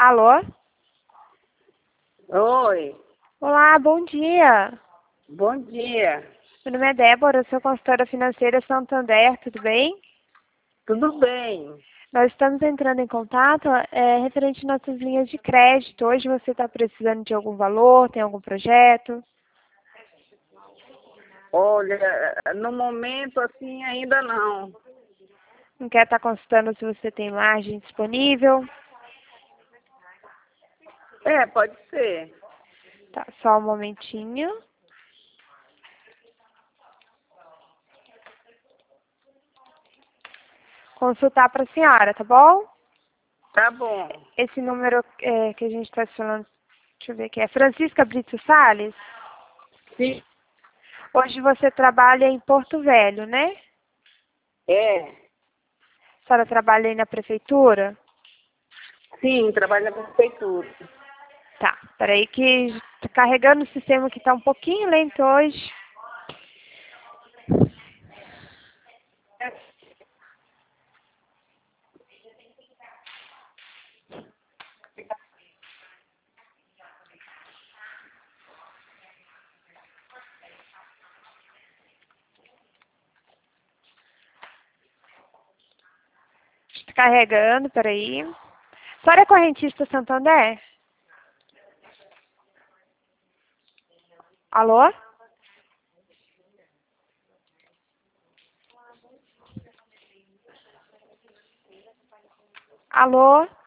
Alô? Oi, Olá, bom dia. bom dia. Meu nome é Débora, eu sou consultora financeira Santander, tudo bem? Tudo bem? Nós estamos entrando em contato referente às nossas linhas de crédito. Hoje você está precisando de algum valor, tem algum projeto? Olha, no momento assim ainda não. Não quer estar consultando se você tem margem disponível? É, pode ser. Tá, só um momentinho. Consultar para a senhora, tá bom? Tá bom. Esse número que a gente está falando, deixa eu ver aqui, é Francisca Brito Salles? Sim. Hoje você trabalha em Porto Velho, né? É. A senhora trabalha aí na prefeitura? Sim, trabalho na prefeitura. Tá, peraí que tá carregando o sistema que tá um pouquinho lento hoje. Tá carregando, peraí. A senhora é correntista Santander? Alô? Alô?